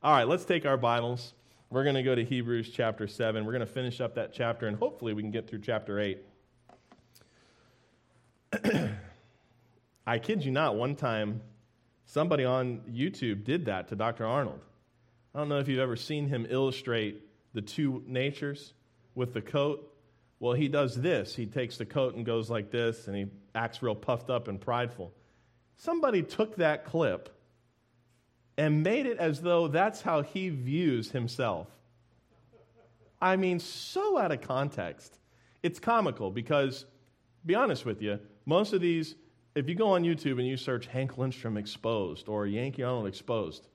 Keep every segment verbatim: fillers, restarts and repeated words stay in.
All right, let's take our Bibles. We're going to go to Hebrews chapter seven. We're going to finish up that chapter, and hopefully we can get through chapter eight. I kid you not, one time somebody on YouTube did that to Doctor Arnold. I don't know if you've ever seen him illustrate the two natures with the coat. Well, he does this. He takes the coat and goes like this, and he acts real puffed up and prideful. Somebody took that clip and made it as though that's how he views himself. I mean, so out of context. It's comical because, be honest with you, most of these, if you go on YouTube and you search Hank Lindstrom exposed or Yankee Arnold exposed,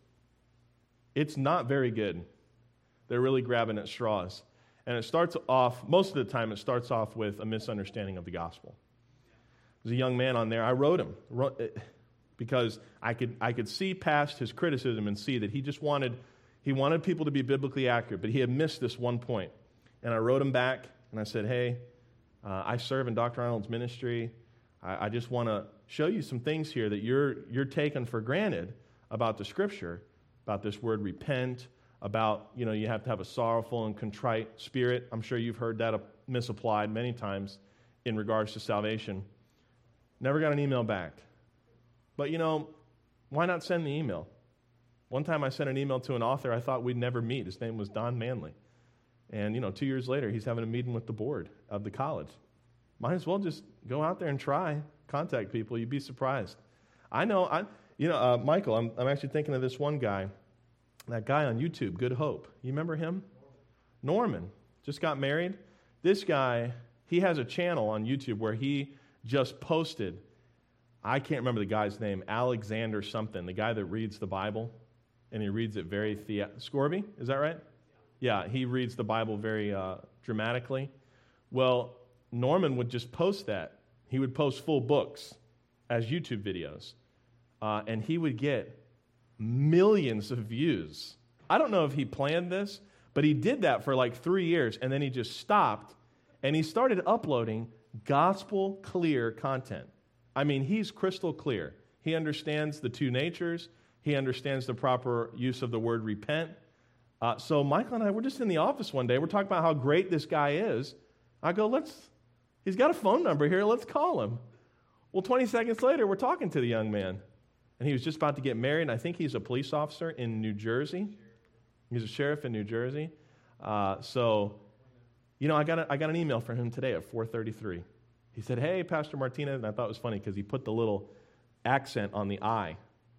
it's not very good. They're really grabbing at straws. And it starts off, most of the time, it starts off with a misunderstanding of the gospel. There's a young man on there. I wrote him wrote, because I could I could see past his criticism and see that he just wanted he wanted people to be biblically accurate, but he had missed this one point. And I wrote him back and I said, "Hey, uh, I serve in Doctor Arnold's ministry. I, I just want to show you some things here that you're you're taking for granted about the Scripture, about this word repent." About, you know, you have to have a sorrowful and contrite spirit. I'm sure you've heard that misapplied many times in regards to salvation. Never got an email back. But, you know, why not send the email? One time I sent an email to an author I thought we'd never meet. His name was Don Manley. And, you know, two years later, he's having a meeting with the board of the college. Might as well just go out there and try, contact people. You'd be surprised. I know, I, you know, uh, Michael, I'm, I'm actually thinking of this one guy. That guy on YouTube, Good Hope. You remember him? Norman. Just got married. This guy, he has a channel on YouTube where he just posted, I can't remember the guy's name, Alexander something, the guy that reads the Bible, and he reads it very, thea- Scorby, is that right? Yeah, he reads the Bible very uh, dramatically. Well, Norman would just post that. He would post full books as YouTube videos, uh, and he would get millions of views. I don't know if he planned this, but he did that for like three years, and then he just stopped, and he started uploading gospel clear content. I mean, he's crystal clear. He understands the two natures. He understands the proper use of the word repent. Uh, so Michael and I were just in the office one day. We're talking about how great this guy is. I go, let's, he's got a phone number here. Let's call him. Well, twenty seconds later, we're talking to the young man. And he was just about to get married, and I think he's a police officer in New Jersey. He's a sheriff in New Jersey. Uh, so, you know, I got a, I got an email from him today at four thirty-three. He said, "Hey, Pastor Martinez," and I thought it was funny because he put the little accent on the I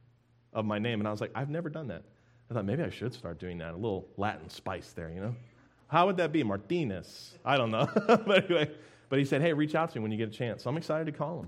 of my name, and I was like, I've never done that. I thought maybe I should start doing that, a little Latin spice there, you know? How would that be? Martinez. I don't know. But anyway, but he said, "Hey, reach out to me when you get a chance." So I'm excited to call him.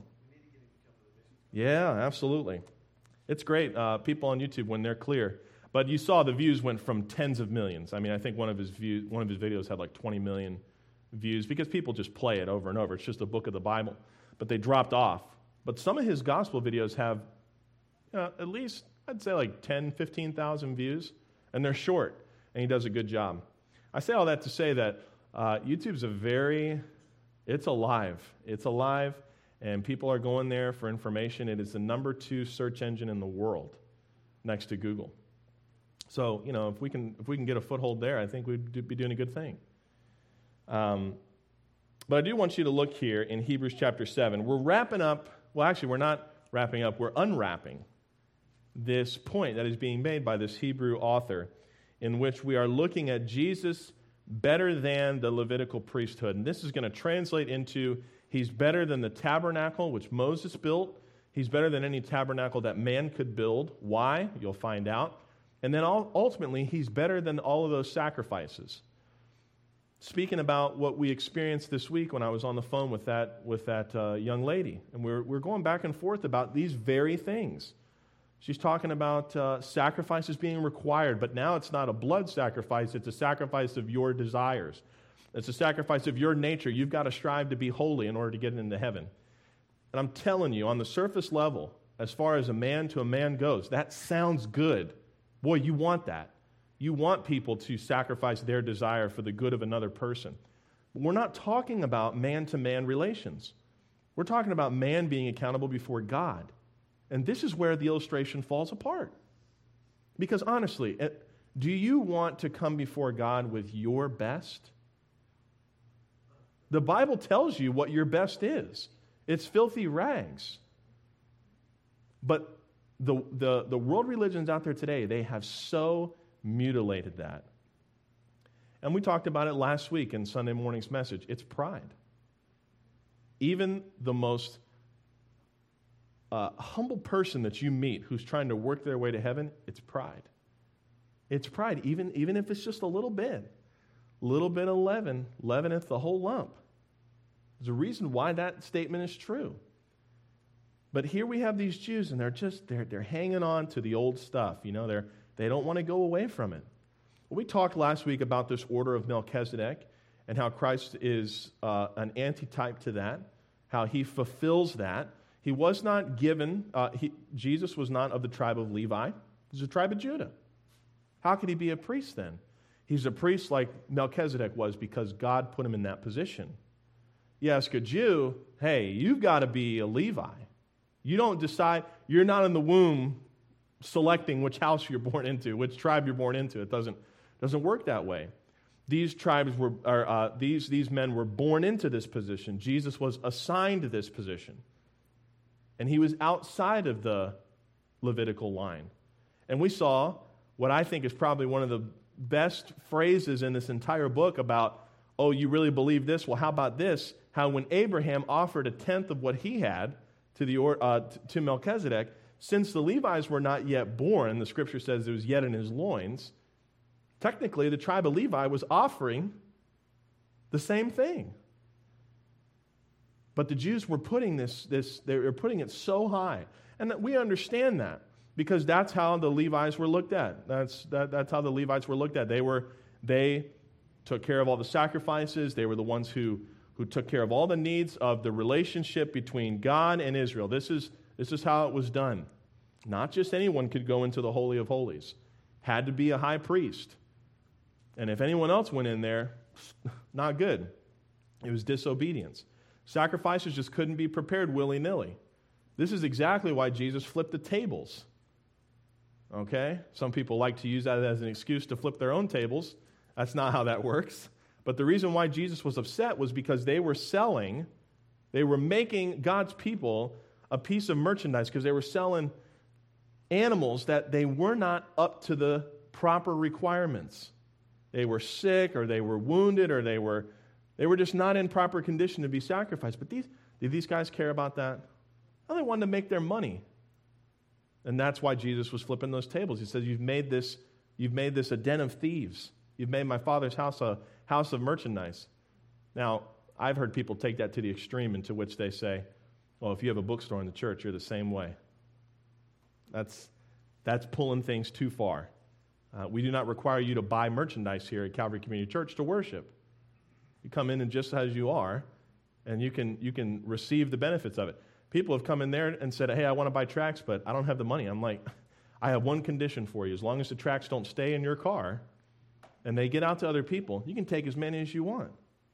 Yeah, absolutely. It's great, uh, people on YouTube, when they're clear. But you saw the views went from tens of millions. I mean, I think one of his views, one of his videos had like twenty million views because people just play it over and over. It's just a book of the Bible. But they dropped off. But some of his gospel videos have, you know, at least, I'd say like ten, fifteen thousand views. And they're short. And he does a good job. I say all that to say that uh, YouTube's a very, it's alive. It's alive. And people are going there for information. It is the number two search engine in the world, next to Google. So, you know, if we can if we can get a foothold there, I think we'd do, be doing a good thing. Um, but I do want you to look here in Hebrews chapter seven. We're wrapping up. Well, actually, we're not wrapping up. We're unwrapping this point that is being made by this Hebrew author, in which we are looking at Jesus better than the Levitical priesthood, and this is going to translate into. He's better than the tabernacle which Moses built. He's better than any tabernacle that man could build. Why? You'll find out. And then ultimately, he's better than all of those sacrifices. Speaking about what we experienced this week when I was on the phone with that with that uh, young lady, and we're we're going back and forth about these very things. She's talking about uh, sacrifices being required, but now it's not a blood sacrifice; it's a sacrifice of your desires. It's a sacrifice of your nature. You've got to strive to be holy in order to get into heaven. And I'm telling you, on the surface level, as far as a man to a man goes, that sounds good. Boy, you want that. You want people to sacrifice their desire for the good of another person. But we're not talking about man-to-man relations. We're talking about man being accountable before God. And this is where the illustration falls apart. Because honestly, Do you want to come before God with your best? The Bible tells you what your best is. It's filthy rags. But the, the, the world religions out there today, they have so mutilated that. And we talked about it last week in Sunday morning's message. It's pride. Even the most uh, humble person that you meet who's trying to work their way to heaven, it's pride. It's pride, even, even if it's just a little bit. Little bit of leaven, leaveneth the whole lump. There's a reason why that statement is true. But here we have these Jews, and they're just, they're, they're hanging on to the old stuff. You know, they're, they don't want to go away from it. Well, we talked last week about this order of Melchizedek and how Christ is uh, an antitype to that, how he fulfills that. He was not given, uh, he, Jesus was not of the tribe of Levi. He was the tribe of Judah. How could he be a priest then? He's a priest like Melchizedek was because God put him in that position. You ask a Jew, hey, you've got to be a Levi. You don't decide, you're not in the womb selecting which house you're born into, which tribe you're born into. It doesn't, doesn't work that way. These tribes were, or, uh, these, these men were born into this position. Jesus was assigned this position. And he was outside of the Levitical line. And we saw what I think is probably one of the best phrases in this entire book about, oh, you really believe this? Well, how about this? How when Abraham offered a tenth of what he had to the uh, to Melchizedek, since the Levites were not yet born, the scripture says it was yet in his loins, technically the tribe of Levi was offering the same thing. But the Jews were putting this, this they were putting it so high. And we understand that because that's how the Levites were looked at. That's, that, that's how the Levites were looked at. They were, they took care of all the sacrifices. They were the ones who, who took care of all the needs of the relationship between God and Israel. This is, this is how it was done. Not just anyone could go into the Holy of Holies. Had to be a high priest. And if anyone else went in there, not good. It was disobedience. Sacrifices just couldn't be prepared willy-nilly. This is exactly why Jesus flipped the tables. Okay? Some people like to use that as an excuse to flip their own tables. That's not how that works. But the reason why Jesus was upset was because they were selling, they were making God's people a piece of merchandise because they were selling animals that they were not up to the proper requirements. They were sick or they were wounded or they were they were just not in proper condition to be sacrificed. But these did these guys care about that? No, they wanted to make their money. And that's why Jesus was flipping those tables. He says, You've made this, you've made this a den of thieves. You've made my Father's house a house of merchandise. Now, I've heard people take that to the extreme, into which they say, well, if you have a bookstore in the church, you're the same way. That's, that's pulling things too far. Uh, we do not require you to buy merchandise here at Calvary Community Church to worship. You come in and just as you are, and you can you can receive the benefits of it. People have come in there and said, hey, I want to buy tracts, but I don't have the money. I'm like, I have one condition for you. As long as the tracts don't stay in your car and they get out to other people, you can take as many as you want.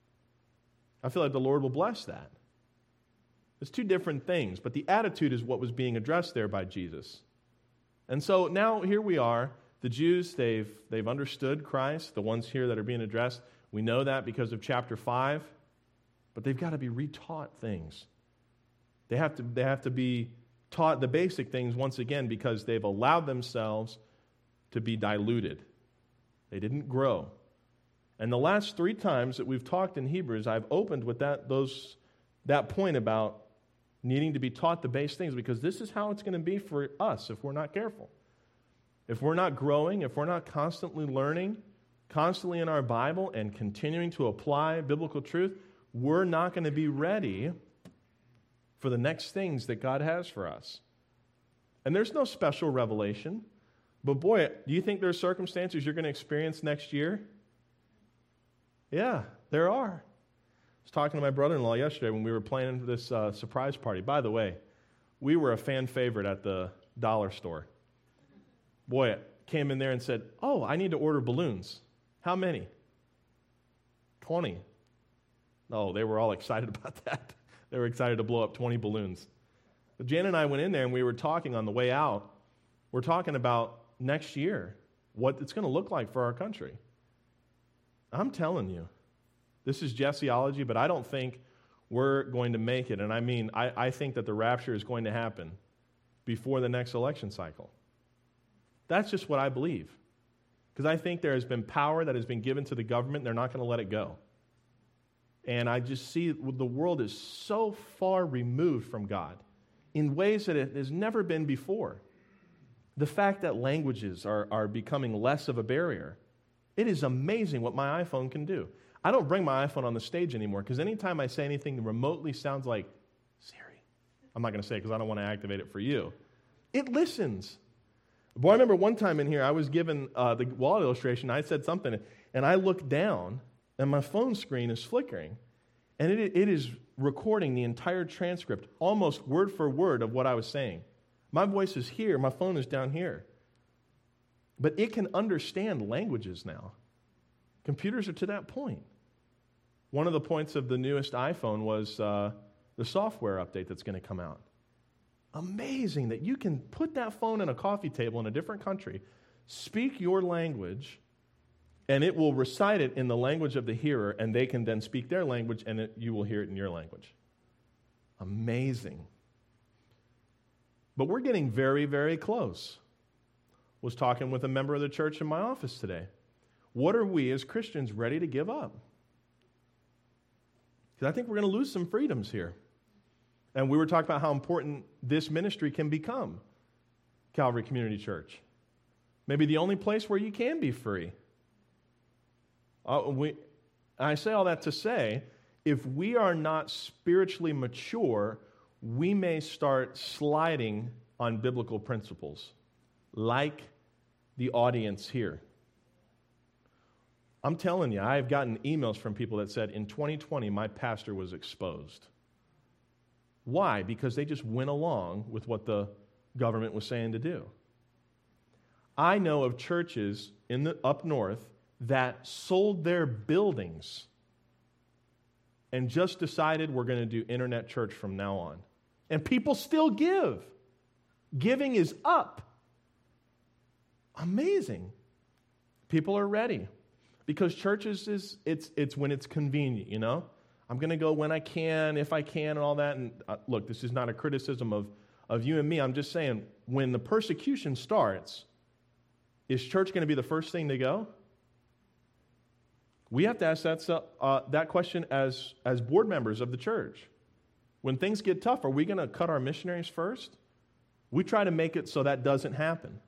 I feel like the Lord will bless that. It's two different things, but the attitude is what was being addressed there by Jesus. And so now here we are. The Jews, they've, they've understood Christ, the ones here that are being addressed. We know that because of chapter five, but they've got to be retaught things. They have to, they have to be taught the basic things once again because they've allowed themselves to be diluted. They didn't grow. And the last three times that we've talked in Hebrews, I've opened with that, those, that point about needing to be taught the base things because this is how it's going to be for us if we're not careful. If we're not growing, if we're not constantly learning, constantly in our Bible and continuing to apply biblical truth, we're not going to be ready for the next things that God has for us. And there's no special revelation, but boy, do you think there's circumstances you're going to experience next year? Yeah, there are. I was talking to my brother-in-law yesterday when we were planning this uh, surprise party. By the way, we were a fan favorite at the dollar store. Boy, came in there and said, oh, I need to order balloons. How many? twenty. Oh, they were all excited about that. They were excited to blow up twenty balloons. But Jan and I went in there and we were talking on the way out. We're talking about next year. what it's going to look like for our country. I'm telling you, this is Jesseology, but I don't think we're going to make it. And I mean, I, I think that the rapture is going to happen before the next election cycle. That's just what I believe. Because I think there has been power that has been given to the government, and they're not going to let it go. And I just see the world is so far removed from God in ways that it has never been before. The fact that languages are, are becoming less of a barrier. It is amazing what my iPhone can do. I don't bring my iPhone on the stage anymore because anytime I say anything that remotely sounds like Siri, I'm not going to say it because I don't want to activate it for you, it listens. Boy, I remember one time in here, I was given uh, the wall illustration. I said something, and I looked down, and my phone screen is flickering, and it, it is recording the entire transcript, almost word for word of what I was saying. My voice is here, my phone is down here. But it can understand languages now. Computers are to that point. One of the points of the newest iPhone was uh, the software update that's going to come out. Amazing that you can put that phone in a coffee table in a different country, speak your language, and it will recite it in the language of the hearer, and they can then speak their language, and it, you will hear it in your language. Amazing. But we're getting very, very close. Was talking with a member of the church in my office today. What are we as Christians ready to give up? Because I think we're going to lose some freedoms here. And we were talking about how important this ministry can become, Calvary Community Church. Maybe the only place where you can be free. Uh, we, I say all that to say, if we are not spiritually mature, we may start sliding on biblical principles. Like the audience here. I'm telling you, I've gotten emails from people that said, in twenty twenty, my pastor was exposed. Why? Because they just went along with what the government was saying to do. I know of churches in the up north that sold their buildings and just decided we're going to do internet church from now on. And people still give. Giving is up. Amazing. People are ready. Because churches is, it's it's when it's convenient, you know? I'm going to go when I can, if I can, and all that. And uh, look, this is not a criticism of, of you and me. I'm just saying, when the persecution starts, is church going to be the first thing to go? We have to ask that, uh, that question as, as board members of the church. When things get tough, are we going to cut our missionaries first? We try to make it so that doesn't happen.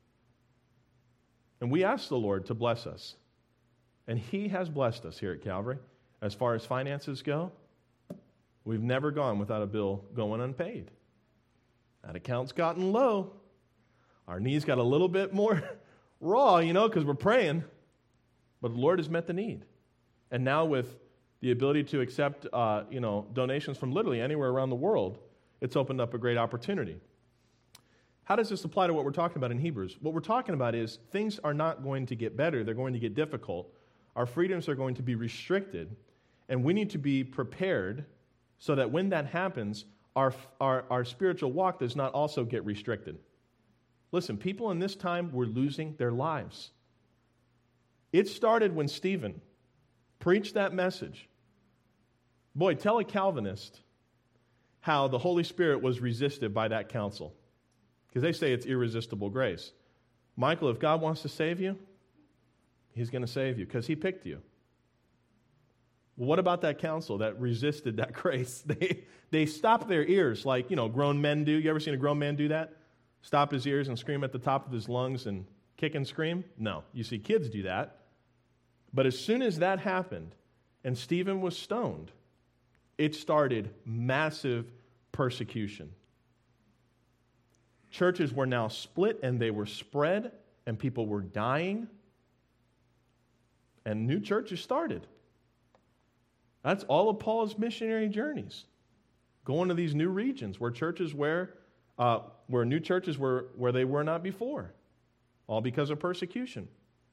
And we ask the Lord to bless us. And He has blessed us here at Calvary. As far as finances go, we've never gone without a bill going unpaid. That account's gotten low. Our knees got a little bit more raw, you know, because we're praying. But the Lord has met the need. And now with the ability to accept, uh, you know, donations from literally anywhere around the world, it's opened up a great opportunity. How does this apply to what we're talking about in Hebrews? What we're talking about is things are not going to get better. They're going to get difficult. Our freedoms are going to be restricted. And we need to be prepared so that when that happens, our, our, our spiritual walk does not also get restricted. Listen, people in this time were losing their lives. It started when Stephen preached that message. Boy, tell a Calvinist how the Holy Spirit was resisted by that council. Because they say it's irresistible grace. Michael, if God wants to save you, He's going to save you because He picked you. Well, what about that council that resisted that grace? They they stopped their ears like, you know, grown men do. You ever seen a grown man do that? Stop his ears and scream at the top of his lungs and kick and scream? No. You see kids do that. But as soon as that happened and Stephen was stoned, it started massive persecution. Churches were now split and they were spread and people were dying and new churches started. That's all of Paul's missionary journeys, going to these new regions where churches where uh, where new churches were where they were not before, all because of persecution.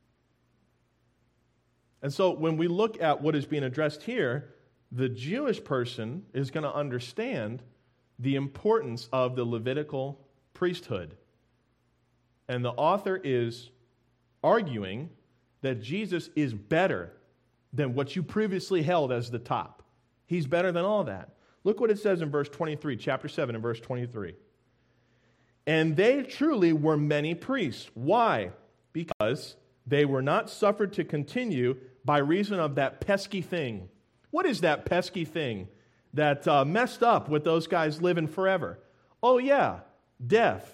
And so when we look at what is being addressed here, the Jewish person is going to understand the importance of the Levitical priesthood. And the author is arguing that Jesus is better than what you previously held as the top. He's better than all that. Look what it says in verse twenty-three, chapter seven and verse twenty-three. And they truly were many priests. Why? Because they were not suffered to continue by reason of that pesky thing. What is that pesky thing that uh, messed up with those guys living forever? Oh yeah, death.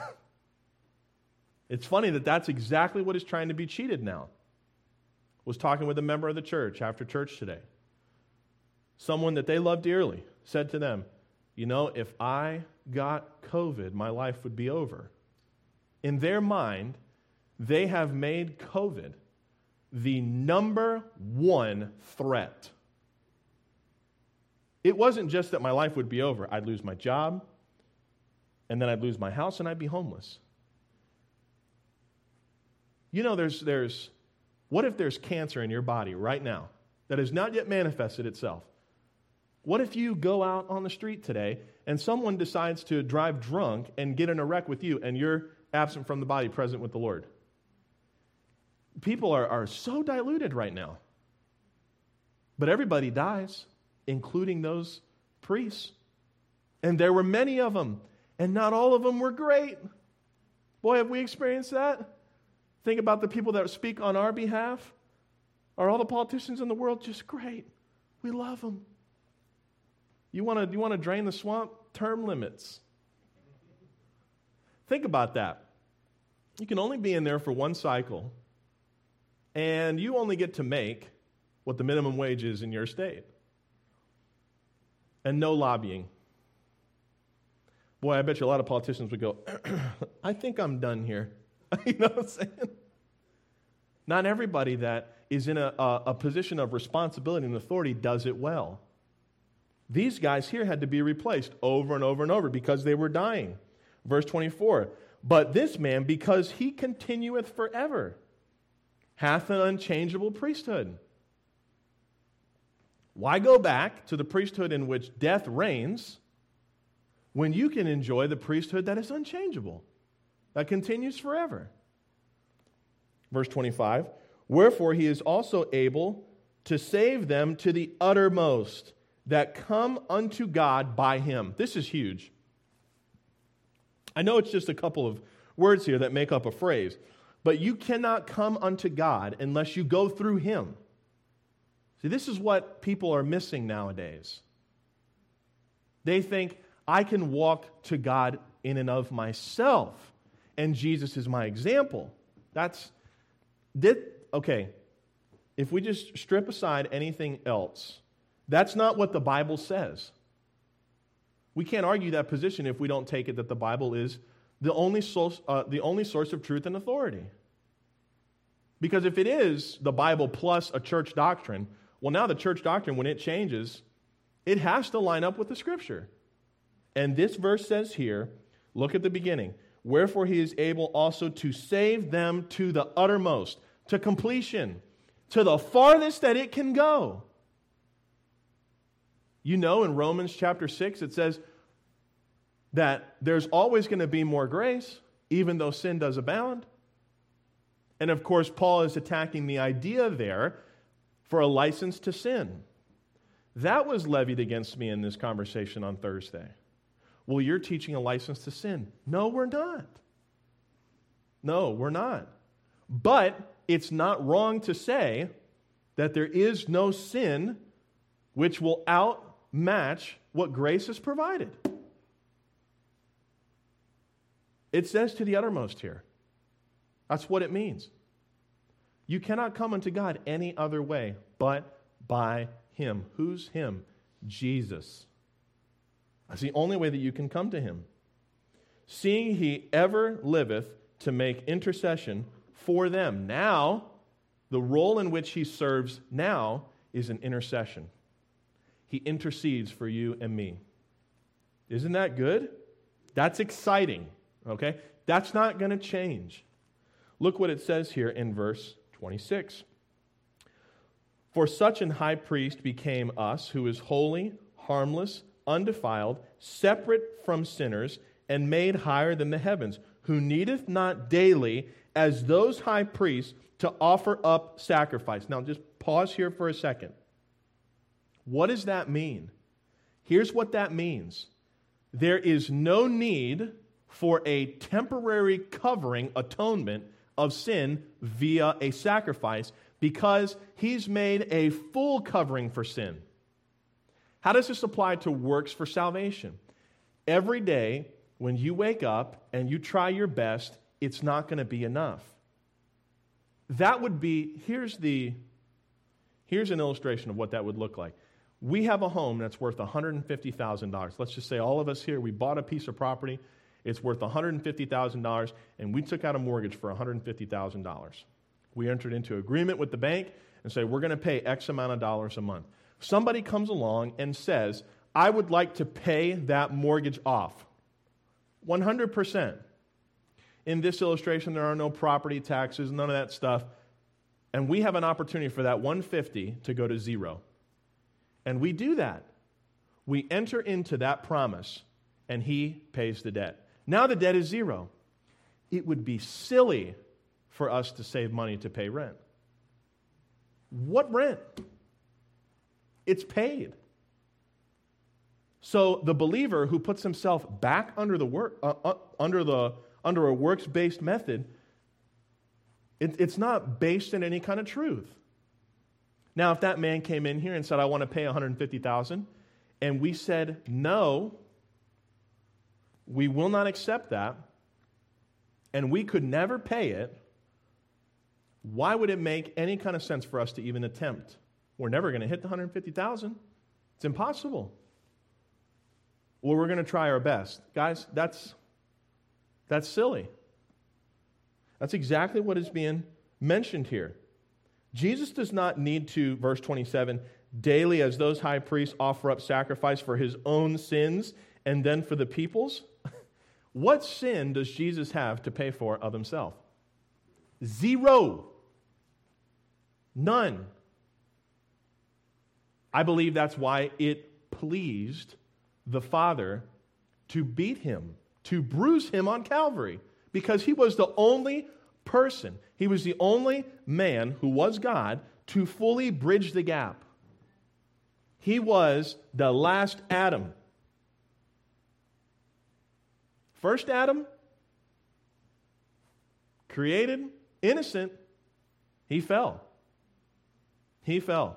It's funny that that's exactly what is trying to be cheated now. I was talking with a member of the church after church today. Someone that they love dearly said to them, you know, if I got COVID, my life would be over. In their mind, they have made COVID the number one threat. It wasn't just that my life would be over. I'd lose my job, and then I'd lose my house, and I'd be homeless. You know, there's, there's, what if there's cancer in your body right now that has not yet manifested itself? What if you go out on the street today and someone decides to drive drunk and get in a wreck with you and you're absent from the body, present with the Lord? People are, are so diluted right now. But everybody dies, including those priests. And there were many of them, and not all of them were great. Boy, have we experienced that. Think about the people that speak on our behalf. Are all the politicians in the world just great? We love them. You want to you want to drain the swamp? Term limits. Think about that. You can only be in there for one cycle, and you only get to make what the minimum wage is in your state. And no lobbying. Boy, I bet you a lot of politicians would go, I think I'm done here. You know what I'm saying? Not everybody that is in a, a, a position of responsibility and authority does it well. These guys here had to be replaced over and over and over because they were dying. Verse twenty-four, but this man, because he continueth forever, hath an unchangeable priesthood. Why go back to the priesthood in which death reigns when you can enjoy the priesthood that is unchangeable, that continues forever? Verse twenty-five, wherefore he is also able to save them to the uttermost that come unto God by him. This is huge. I know it's just a couple of words here that make up a phrase, but you cannot come unto God unless you go through him. See, this is what people are missing nowadays. They think, I can walk to God in and of myself, and Jesus is my example. That's, did, okay, if we just strip aside anything else, that's not what the Bible says. We can't argue that position if we don't take it that the Bible is the only source, uh, the only source of truth and authority. Because if it is the Bible plus a church doctrine, well, now the church doctrine, when it changes, it has to line up with the Scripture. And this verse says here, look at the beginning, wherefore he is able also to save them to the uttermost, to completion, to the farthest that it can go. You know, in Romans chapter six, it says that there's always going to be more grace, even though sin does abound. And of course, Paul is attacking the idea there for a license to sin. That was levied against me in this conversation on Thursday. Well, you're teaching a license to sin. No, we're not. No, we're not. But it's not wrong to say that there is no sin which will outmatch what grace has provided. It says to the uttermost here. That's what it means. You cannot come unto God any other way but by him. Who's him? Jesus. That's the only way that you can come to him. Seeing he ever liveth to make intercession for them. Now, the role in which he serves now is an intercession. He intercedes for you and me. Isn't that good? That's exciting, okay? That's not going to change. Look what it says here in verse twenty-six. For such an high priest became us, who is holy, harmless, undefiled, separate from sinners, and made higher than the heavens, who needeth not daily as those high priests to offer up sacrifice. Now just pause here for a second. What does that mean? Here's what that means. There is no need for a temporary covering, atonement of sin via a sacrifice, because he's made a full covering for sin. How does this apply to works for salvation? Every day when you wake up and you try your best, it's not going to be enough. That would be, here's the, here's an illustration of what that would look like. We have a home that's worth one hundred fifty thousand dollars. Let's just say all of us here, we bought a piece of property. It's worth one hundred fifty thousand dollars, and we took out a mortgage for one hundred fifty thousand dollars. We entered into agreement with the bank and say, we're going to pay X amount of dollars a month. Somebody comes along and says, I would like to pay that mortgage off. one hundred percent. In this illustration, there are no property taxes, none of that stuff. And we have an opportunity for that one hundred fifty thousand dollars to go to zero. And we do that. We enter into that promise, and he pays the debt. Now the debt is zero. It would be silly for us to save money to pay rent. What rent? It's paid. So the believer who puts himself back under the work, uh, uh, under the under a works-based method, it, it's not based in any kind of truth. Now, if that man came in here and said, "I want to pay one hundred fifty thousand dollars," and we said, "No, we will not accept that," and we could never pay it, why would it make any kind of sense for us to even attempt? We're never going to hit the one hundred fifty thousand dollars. It's impossible. Well, we're going to try our best. Guys, that's, that's silly. That's exactly what is being mentioned here. Jesus does not need to, verse twenty-seven, daily as those high priests offer up sacrifice for his own sins and then for the people's. What sin does Jesus have to pay for of himself? Zero. None. I believe that's why it pleased the Father to beat him, to bruise him on Calvary, because he was the only person, he was the only man who was God to fully bridge the gap. He was the last Adam. First Adam, created, innocent, he fell. He fell.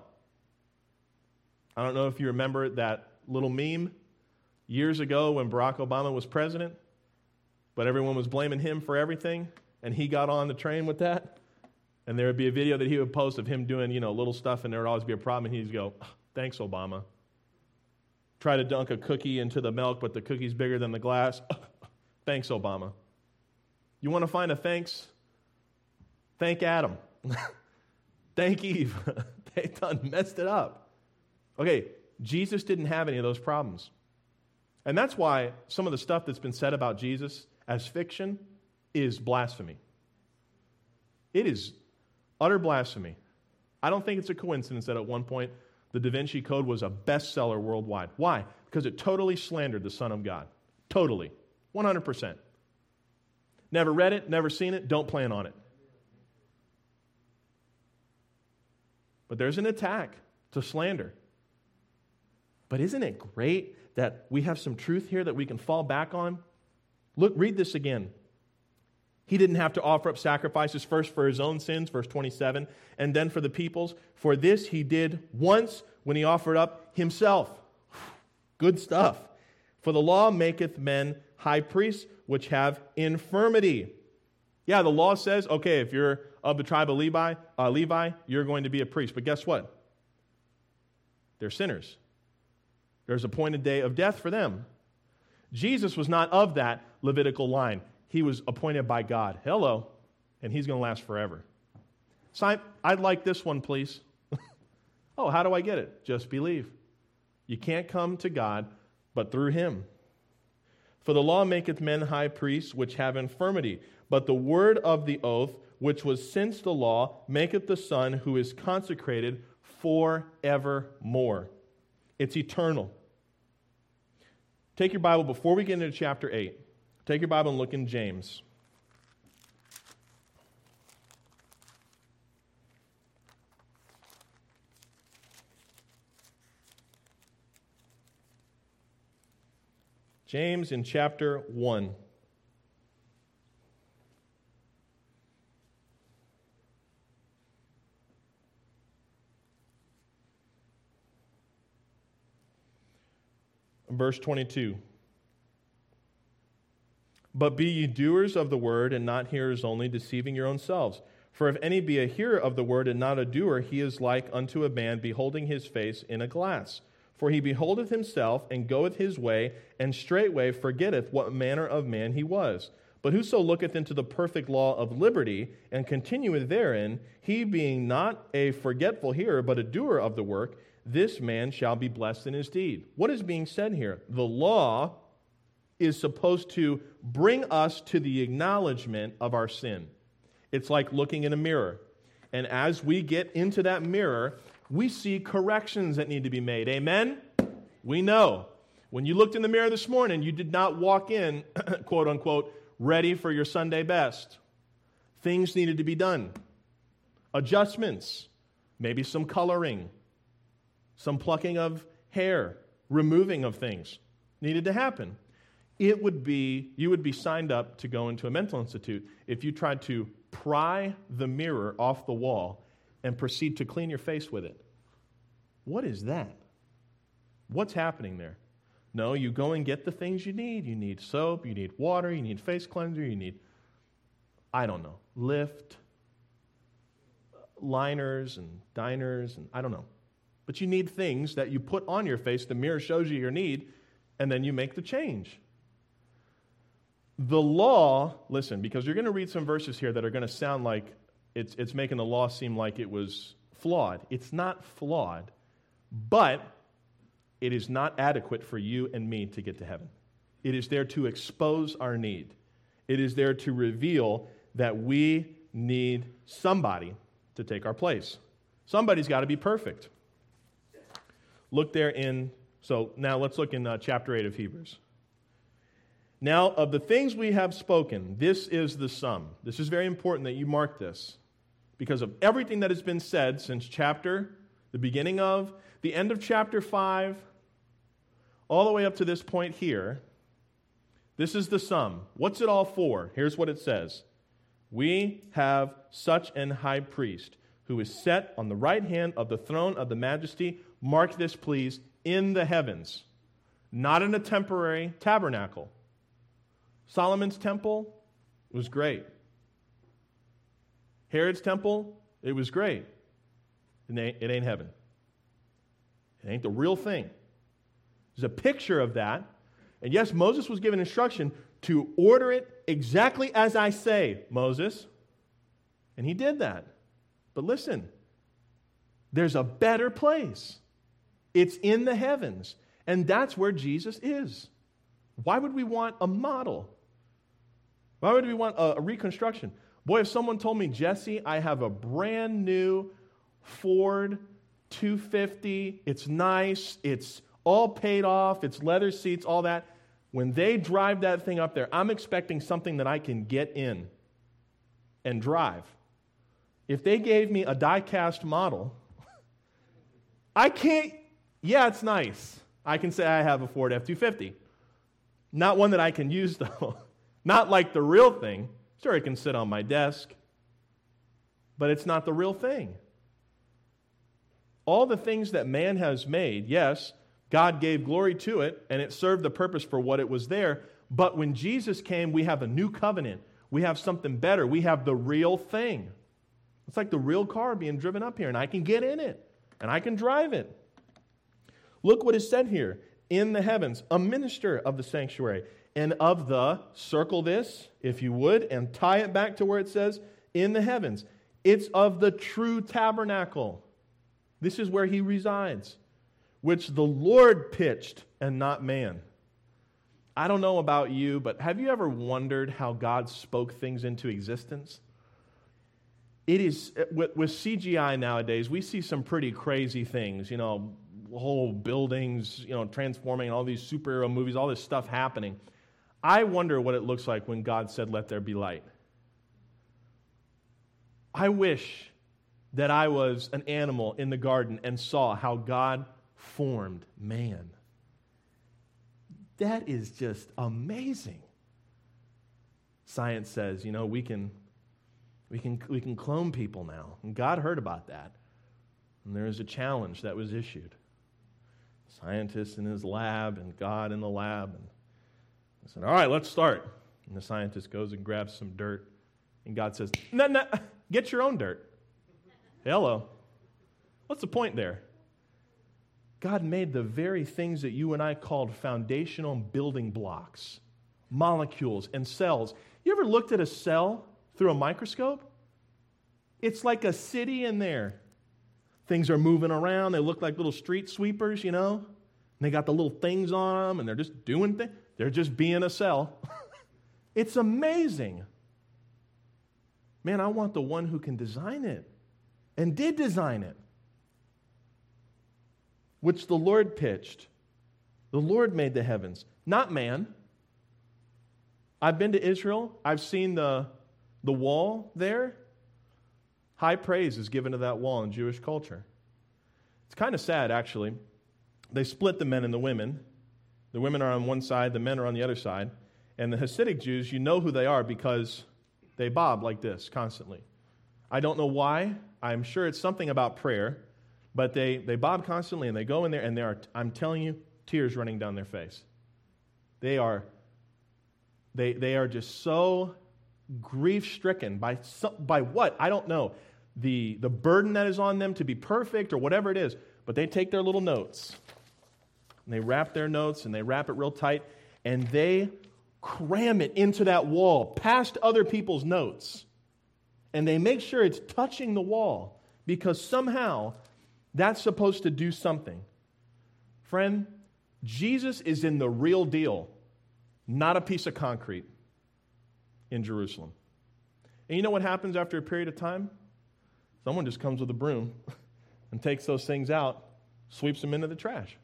I don't know if you remember that little meme years ago when Barack Obama was president, but everyone was blaming him for everything, and he got on the train with that. And there would be a video that he would post of him doing, you know, little stuff, and there would always be a problem, and he'd go, "Thanks, Obama." Try to dunk a cookie into the milk, but the cookie's bigger than the glass. "Thanks, Obama." You want to find a thanks? Thank Adam. Thank Eve. They done messed it up. Okay, Jesus didn't have any of those problems. And that's why some of the stuff that's been said about Jesus as fiction is blasphemy. It is utter blasphemy. I don't think it's a coincidence that at one point the Da Vinci Code was a bestseller worldwide. Why? Because it totally slandered the Son of God. Totally. one hundred percent. Never read it, never seen it, don't plan on it. But there's an attack to slander. But isn't it great that we have some truth here that we can fall back on? Look, read this again. He didn't have to offer up sacrifices first for his own sins, verse twenty-seven, and then for the people's. For this he did once when he offered up himself. Good stuff. For the law maketh men high priests which have infirmity. Yeah, the law says, okay, if you're of the tribe of Levi, uh, Levi, you're going to be a priest. But guess what? They're sinners. There's a appointed day of death for them. Jesus was not of that Levitical line. He was appointed by God. Hello. And he's going to last forever. So I'd like this one, please. Oh, how do I get it? Just believe. You can't come to God but through him. For the law maketh men high priests which have infirmity, but the word of the oath, which was since the law, maketh the Son who is consecrated forevermore. It's eternal. Take your Bible, before we get into chapter eight, take your Bible and look in James. James in chapter one. Verse twenty-two. But be ye doers of the word, and not hearers only, deceiving your own selves. For if any be a hearer of the word, and not a doer, he is like unto a man beholding his face in a glass. For he beholdeth himself, and goeth his way, and straightway forgetteth what manner of man he was. But whoso looketh into the perfect law of liberty, and continueth therein, he being not a forgetful hearer, but a doer of the work, this man shall be blessed in his deed. What is being said here? The law is supposed to bring us to the acknowledgement of our sin. It's like looking in a mirror. And as we get into that mirror, we see corrections that need to be made. Amen? We know. When you looked in the mirror this morning, you did not walk in, quote unquote, ready for your Sunday best. Things needed to be done. Adjustments. Maybe some coloring. Some plucking of hair. Removing of things needed to happen. It would be, you would be signed up to go into a mental institute if you tried to pry the mirror off the wall and proceed to clean your face with it. What is that? What's happening there? No, you go and get the things you need. You need soap, you need water, you need face cleanser, you need, I don't know, lift, liners and diners, and I don't know. But you need things that you put on your face, the mirror shows you your need, and then you make the change. The law, listen, because you're going to read some verses here that are going to sound like it's, it's making the law seem like it was flawed. It's not flawed, but it is not adequate for you and me to get to heaven. It is there to expose our need. It is there to reveal that we need somebody to take our place. Somebody's got to be perfect. Look there in, so now let's look in uh, chapter eight of Hebrews. Now, of the things we have spoken, this is the sum. This is very important that you mark this, because of everything that has been said since chapter, the beginning of, the end of chapter five, all the way up to this point here. This is the sum. What's it all for? Here's what it says. We have such an high priest who is set on the right hand of the throne of the majesty. Mark this, please, in the heavens, not in a temporary tabernacle. Solomon's temple was great. Herod's temple, it was great. It ain't, it ain't heaven. It ain't the real thing. There's a picture of that. And yes, Moses was given instruction to order it exactly as I say, Moses. And he did that. But listen, there's a better place. It's in the heavens. And that's where Jesus is. Why would we want a model? Why would we want a, a reconstruction? Boy, if someone told me, Jesse, I have a brand new Ford two fifty, it's nice, it's all paid off, it's leather seats, all that. When they drive that thing up there, I'm expecting something that I can get in and drive. If they gave me a die-cast model, I can't, yeah, it's nice. I can say I have a Ford F two fifty. Not one that I can use, though. Not like the real thing. Sure, it can sit on my desk, but it's not the real thing. All the things that man has made, yes, God gave glory to it, and it served the purpose for what it was there, but when Jesus came, we have a new covenant. We have something better. We have the real thing. It's like the real car being driven up here, and I can get in it, and I can drive it. Look what is said here. In the heavens, a minister of the sanctuary, and of the, circle this, if you would, and tie it back to where it says, in the heavens. It's of the true tabernacle. This is where he resides, which the Lord pitched and not man. I don't know about you, but have you ever wondered how God spoke things into existence? It is, with, with C G I nowadays, we see some pretty crazy things, you know, whole buildings, you know, transforming, all these superhero movies, all this stuff happening. I wonder what it looks like when God said, let there be light. I wish that I was an animal in the garden and saw how God formed man. That is just amazing. Science says, you know, we can, we can, we can clone people now. And God heard about that. And there was a challenge that was issued. Scientists in his lab and God in the lab. And I said, all right, let's start. And the scientist goes and grabs some dirt. And God says, no, no, get your own dirt. Hello. What's the point there? God made the very things that you and I called foundational building blocks, molecules and cells. You ever looked at a cell through a microscope? It's like a city in there. Things are moving around. They look like little street sweepers, you know. And they got the little things on them, and they're just doing things. They're just being a cell. It's amazing. Man, I want the one who can design it and did design it, which the Lord pitched. The Lord made the heavens, not man. I've been to Israel. I've seen the, the wall there. High praise is given to that wall in Jewish culture. It's kind of sad, actually. They split the men and the women. The women are on one side, the men are on the other side. And the Hasidic Jews, you know who they are because they bob like this constantly. I don't know why. I'm sure it's something about prayer. But they, they bob constantly, and they go in there, and there are, I'm telling you, tears running down their face. They are, they, they are just so grief-stricken by some, by what? I don't know. The, the burden that is on them to be perfect or whatever it is. But they take their little notes, and they wrap their notes, and they wrap it real tight, and they cram it into that wall, past other people's notes. And they make sure it's touching the wall, because somehow that's supposed to do something. Friend, Jesus is in the real deal, not a piece of concrete in Jerusalem. And you know what happens after a period of time? Someone just comes with a broom and takes those things out, sweeps them into the trash.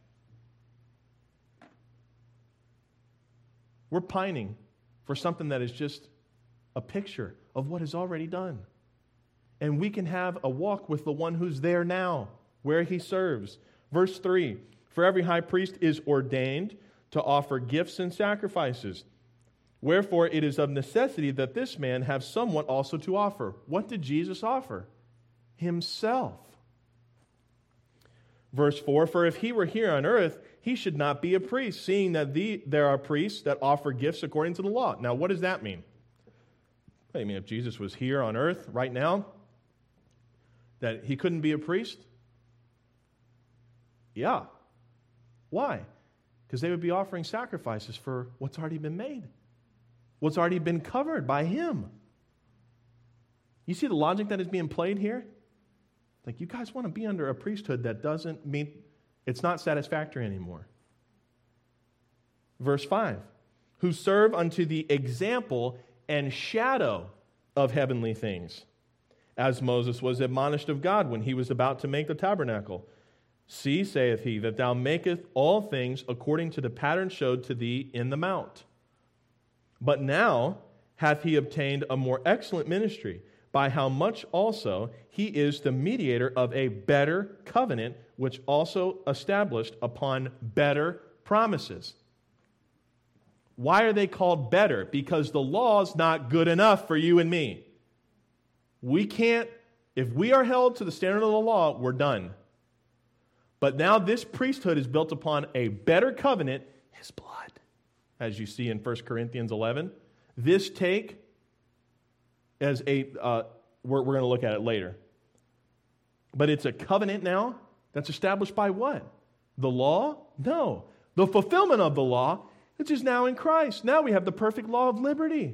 We're pining for something that is just a picture of what is already done. And we can have a walk with the one who's there now, where he serves. Verse three, for every high priest is ordained to offer gifts and sacrifices. Wherefore it is of necessity that this man have somewhat also to offer. What did Jesus offer? Himself. Verse four, for if he were here on earth, he should not be a priest, seeing that the, there are priests that offer gifts according to the law. Now, what does that mean? I mean, if Jesus was here on earth right now, that he couldn't be a priest? Yeah. Why? Because they would be offering sacrifices for what's already been made, what's already been covered by him. You see the logic that is being played here? Like, you guys want to be under a priesthood that doesn't mean, it's not satisfactory anymore. Verse five, who serve unto the example and shadow of heavenly things, as Moses was admonished of God when he was about to make the tabernacle. See, saith he, that thou makest all things according to the pattern showed to thee in the mount. But now hath he obtained a more excellent ministry, by how much also he is the mediator of a better covenant, which also established upon better promises. Why are they called better? Because the law is not good enough for you and me. We can't, if we are held to the standard of the law, we're done. But now this priesthood is built upon a better covenant, his blood, as you see in First Corinthians eleven. This take as a, uh, we're, we're going to look at it later. But it's a covenant now that's established by what? The law? No. The fulfillment of the law, which is now in Christ. Now we have the perfect law of liberty.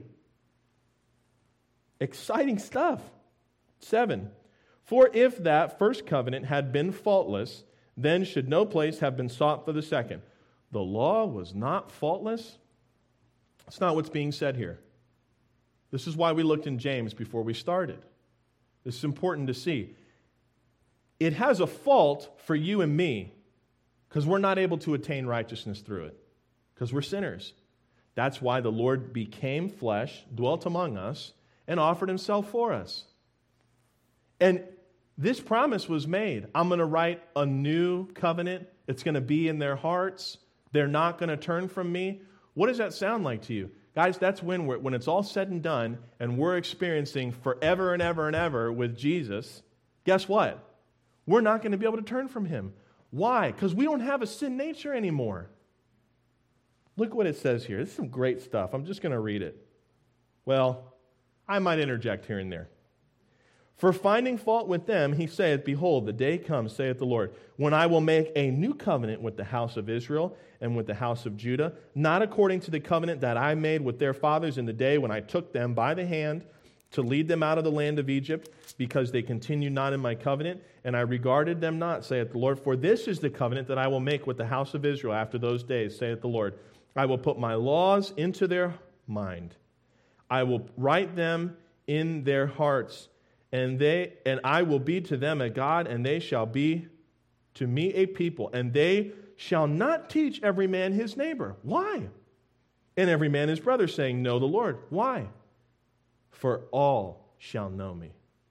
Exciting stuff. Seven. For if that first covenant had been faultless, then should no place have been sought for the second. The law was not faultless. That's not what's being said here. This is why we looked in James before we started. This is important to see. It has a fault for you and me because we're not able to attain righteousness through it because we're sinners. That's why the Lord became flesh, dwelt among us, and offered himself for us. And this promise was made. I'm going to write a new covenant. It's going to be in their hearts. They're not going to turn from me. What does that sound like to you? Guys, that's when we're, when it's all said and done and we're experiencing forever and ever and ever with Jesus, guess what? We're not going to be able to turn from him. Why? Because we don't have a sin nature anymore. Look what it says here. This is some great stuff. I'm just going to read it. Well, I might interject here and there. For finding fault with them, he saith, Behold, the day comes, saith the Lord, when I will make a new covenant with the house of Israel and with the house of Judah, not according to the covenant that I made with their fathers in the day when I took them by the hand to lead them out of the land of Egypt, because they continued not in my covenant, and I regarded them not, saith the Lord. For this is the covenant that I will make with the house of Israel after those days, saith the Lord. I will put my laws into their mind. I will write them in their hearts, and they and I will be to them a God, and they shall be to me a people, and they shall not teach every man his neighbor. Why? And every man his brother, saying, Know the Lord. Why? For all shall know me.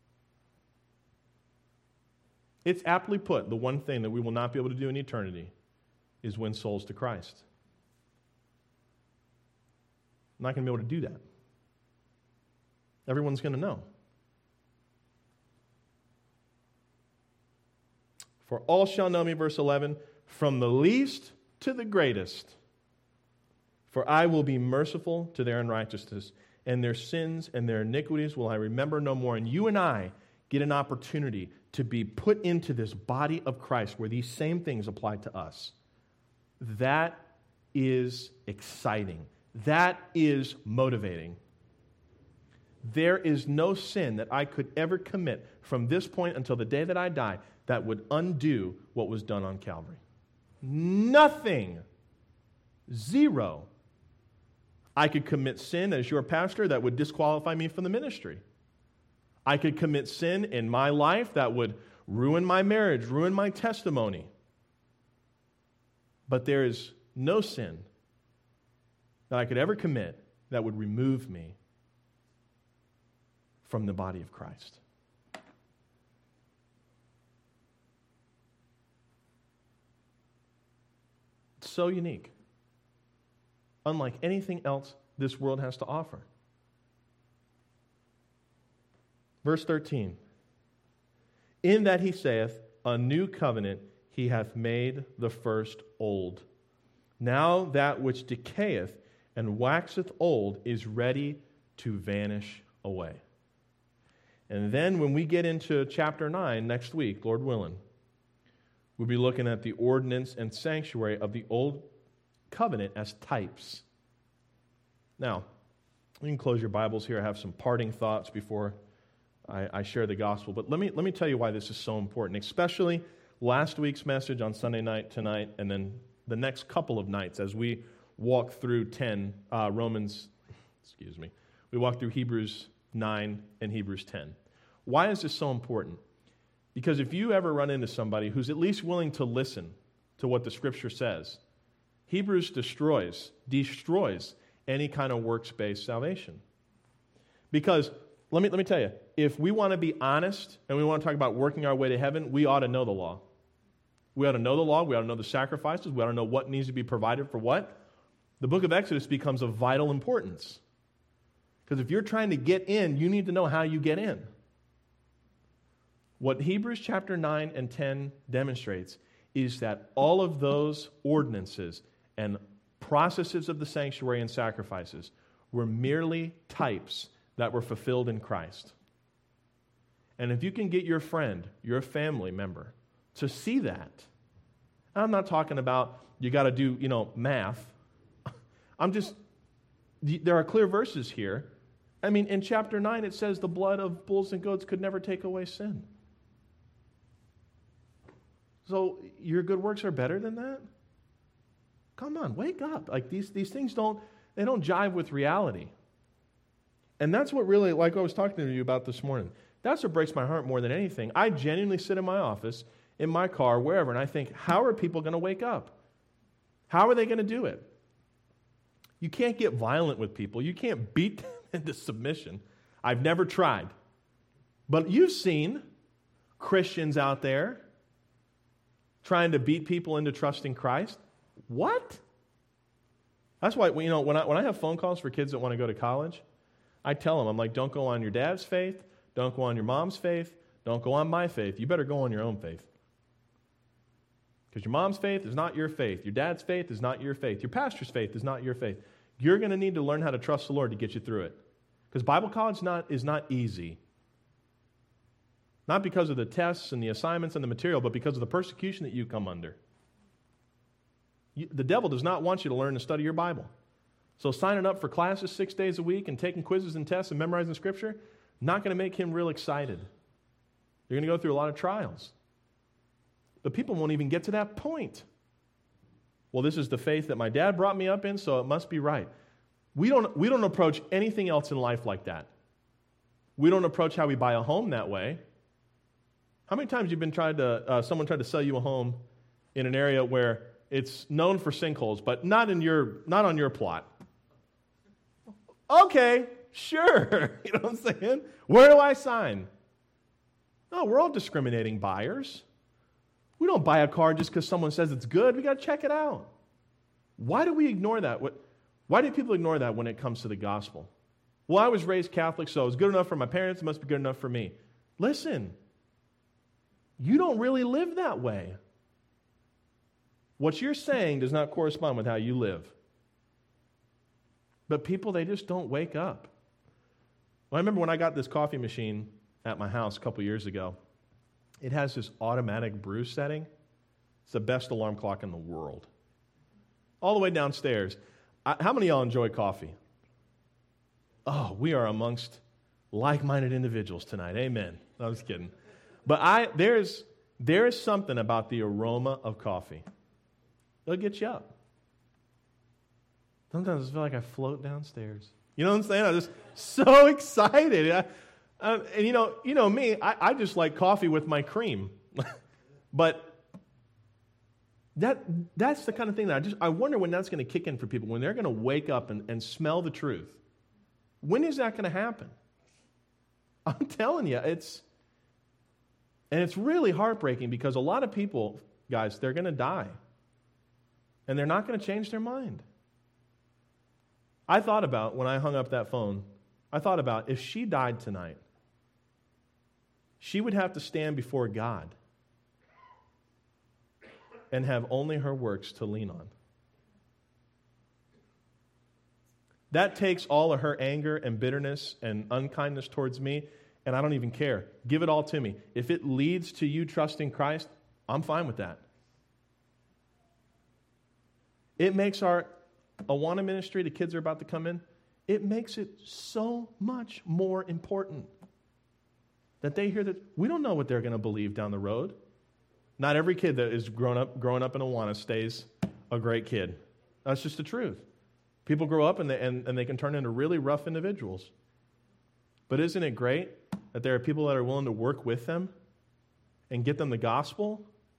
It's aptly put, the one thing that we will not be able to do in eternity is win souls to Christ. I'm not going to be able to do that. Everyone's going to know. For all shall know me, verse eleven, from the least to the greatest. For I will be merciful to their unrighteousness, and their sins and their iniquities will I remember no more. And you and I get an opportunity to be put into this body of Christ where these same things apply to us. That is exciting. That is motivating. There is no sin that I could ever commit from this point until the day that I die that would undo what was done on Calvary. Nothing. Zero. I could commit sin as your pastor that would disqualify me from the ministry. I could commit sin in my life that would ruin my marriage, ruin my testimony. But there is no sin that I could ever commit that would remove me from the body of Christ. It's so unique. Unlike anything else this world has to offer. Verse thirteen. In that he saith, a new covenant he hath made the first old. Now that which decayeth and waxeth old is ready to vanish away. And then when we get into chapter nine next week, Lord willing, we'll be looking at the ordinance and sanctuary of the old covenant as types. Now, you can close your Bibles here. I have some parting thoughts before I, I share the gospel. But let me, let me tell you why this is so important, especially last week's message on Sunday night, tonight, and then the next couple of nights as we walk through ten, uh, Romans, excuse me, we walk through Hebrews nine and Hebrews ten. Why is this so important? Because if you ever run into somebody who's at least willing to listen to what the Scripture says, Hebrews destroys, destroys any kind of works-based salvation. Because, let me, let me tell you, if we want to be honest and we want to talk about working our way to heaven, we ought to know the law. We ought to know the law. We ought to know the sacrifices. We ought to know what needs to be provided for what. The book of Exodus becomes of vital importance. Because if you're trying to get in, you need to know how you get in. What Hebrews chapter nine and ten demonstrates is that all of those ordinances and processes of the sanctuary and sacrifices were merely types that were fulfilled in Christ. And if you can get your friend, your family member, to see that, I'm not talking about you got to do, you know, math. I'm just, there are clear verses here. I mean, in chapter nine, it says the blood of bulls and goats could never take away sin. So your good works are better than that? Come on, wake up. Like these, these things don't, they don't jive with reality. And that's what really, like I was talking to you about this morning, that's what breaks my heart more than anything. I genuinely sit in my office, in my car, wherever, and I think, how are people going to wake up? How are they going to do it? You can't get violent with people. You can't beat them into submission. I've never tried. But you've seen Christians out there trying to beat people into trusting Christ. What? That's why, you know, when I, when I have phone calls for kids that want to go to college, I tell them, I'm like, don't go on your dad's faith, don't go on your mom's faith, don't go on my faith. You better go on your own faith. Because your mom's faith is not your faith. Your dad's faith is not your faith. Your pastor's faith is not your faith. You're going to need to learn how to trust the Lord to get you through it. Because Bible college not, is not easy. Not because of the tests and the assignments and the material, but because of the persecution that you come under. You, the devil does not want you to learn to study your Bible. So signing up for classes six days a week and taking quizzes and tests and memorizing Scripture, not going to make him real excited. You're going to go through a lot of trials. But people won't even get to that point. Well, this is the faith that my dad brought me up in, so it must be right. We don't, we don't approach anything else in life like that. We don't approach how we buy a home that way. How many times have you been tried to, uh, someone tried to sell you a home in an area where it's known for sinkholes, but not in your, not on your plot? Okay, sure. You know what I'm saying? Where do I sign? No, we're all discriminating buyers. We don't buy a car just because someone says it's good. We got to check it out. Why do we ignore that? Why do people ignore that when it comes to the gospel? Well, I was raised Catholic, so it's good enough for my parents. It must be good enough for me. Listen, you don't really live that way. What you're saying does not correspond with how you live. But people, they just don't wake up. Well, I remember when I got this coffee machine at my house a couple years ago. It has this automatic brew setting. It's the best alarm clock in the world. All the way downstairs. I, how many of y'all enjoy coffee? Oh, we are amongst like-minded individuals tonight. Amen. No, I was kidding. But I there's there is something about the aroma of coffee. It'll get you up. Sometimes I feel like I float downstairs. You know what I'm saying? I'm just so excited. I, Uh, and you know, you know me, I, I just like coffee with my cream. But that that's the kind of thing that I just I wonder when that's going to kick in for people, when they're going to wake up and, and smell the truth. When is that going to happen? I'm telling you, it's and it's really heartbreaking because a lot of people, guys, they're going to die. And they're not going to change their mind. I thought about when I hung up that phone, I thought about if she died tonight, she would have to stand before God and have only her works to lean on. That takes all of her anger and bitterness and unkindness towards me, and I don't even care. Give it all to me. If it leads to you trusting Christ, I'm fine with that. It makes our Awana ministry, the kids are about to come in, it makes it so much more important that they hear that we don't know what they're going to believe down the road. Not every kid that is grown up, growing up in Awana stays a great kid. That's just the truth. People grow up and they, and, and they can turn into really rough individuals. But isn't it great that there are people that are willing to work with them and get them the gospel?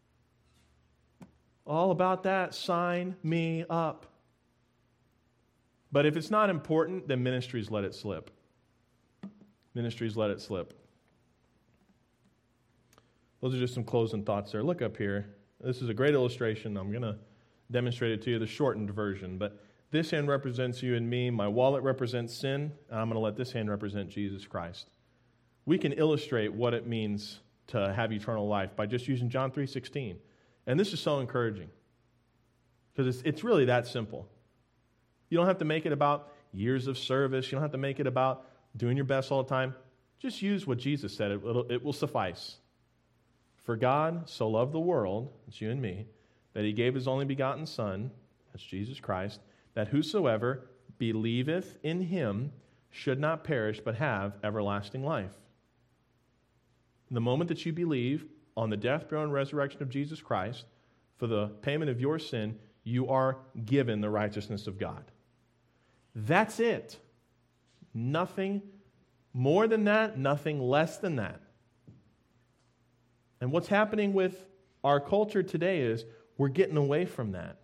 All about that. Sign me up. But if it's not important, then ministries let it slip. Ministries let it slip. Those are just some closing thoughts there. Look up here. This is a great illustration. I'm going to demonstrate it to you, the shortened version. But this hand represents you and me. My wallet represents sin. And I'm going to let this hand represent Jesus Christ. We can illustrate what it means to have eternal life by just using John three sixteen. And this is so encouraging because it's, it's really that simple. You don't have to make it about years of service. You don't have to make it about doing your best all the time. Just use what Jesus said. It, it'll, it will suffice. For God so loved the world, it's you and me, that he gave his only begotten Son, that's Jesus Christ, that whosoever believeth in him should not perish but have everlasting life. The moment that you believe on the death, burial, and resurrection of Jesus Christ for the payment of your sin, you are given the righteousness of God. That's it. Nothing more than that, nothing less than that. And what's happening with our culture today is we're getting away from that.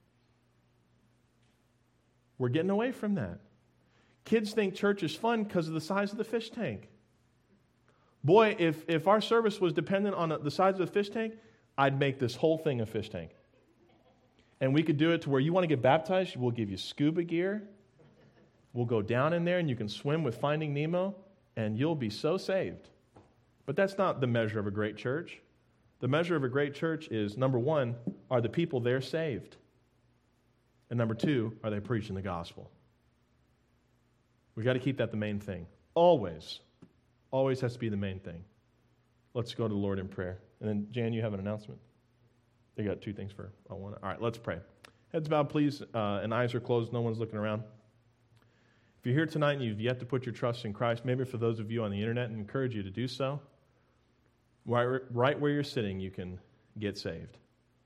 We're getting away from that. Kids think church is fun because of the size of the fish tank. Boy, if, if our service was dependent on the size of the fish tank, I'd make this whole thing a fish tank. And we could do it to where you want to get baptized, we'll give you scuba gear. We'll go down in there and you can swim with Finding Nemo, and you'll be so saved. But that's not the measure of a great church. The measure of a great church is, number one, are the people there saved? And number two, are they preaching the gospel? We've got to keep that the main thing. Always. Always has to be the main thing. Let's go to the Lord in prayer. And then, Jan, you have an announcement. They got two things for I want. All right, let's pray. Heads bowed, please, uh, and eyes are closed. No one's looking around. If you're here tonight and you've yet to put your trust in Christ, maybe for those of you on the internet, I encourage you to do so. Right, right where you're sitting, you can get saved.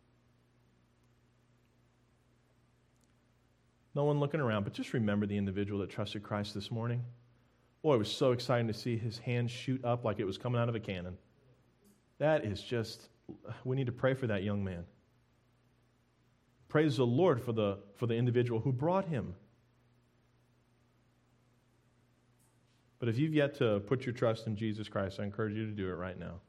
No one looking around, but just remember the individual that trusted Christ this morning. Boy, it was so exciting to see his hand shoot up like it was coming out of a cannon. That is just, we need to pray for that young man. Praise the Lord for the, for the individual who brought him. But if you've yet to put your trust in Jesus Christ, I encourage you to do it right now.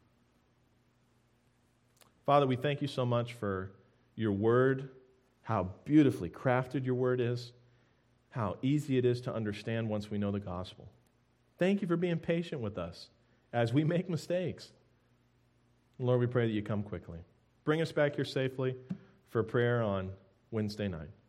Father, we thank you so much for your word, how beautifully crafted your word is, how easy it is to understand once we know the gospel. Thank you for being patient with us as we make mistakes. Lord, we pray that you come quickly. Bring us back here safely for prayer on Wednesday night.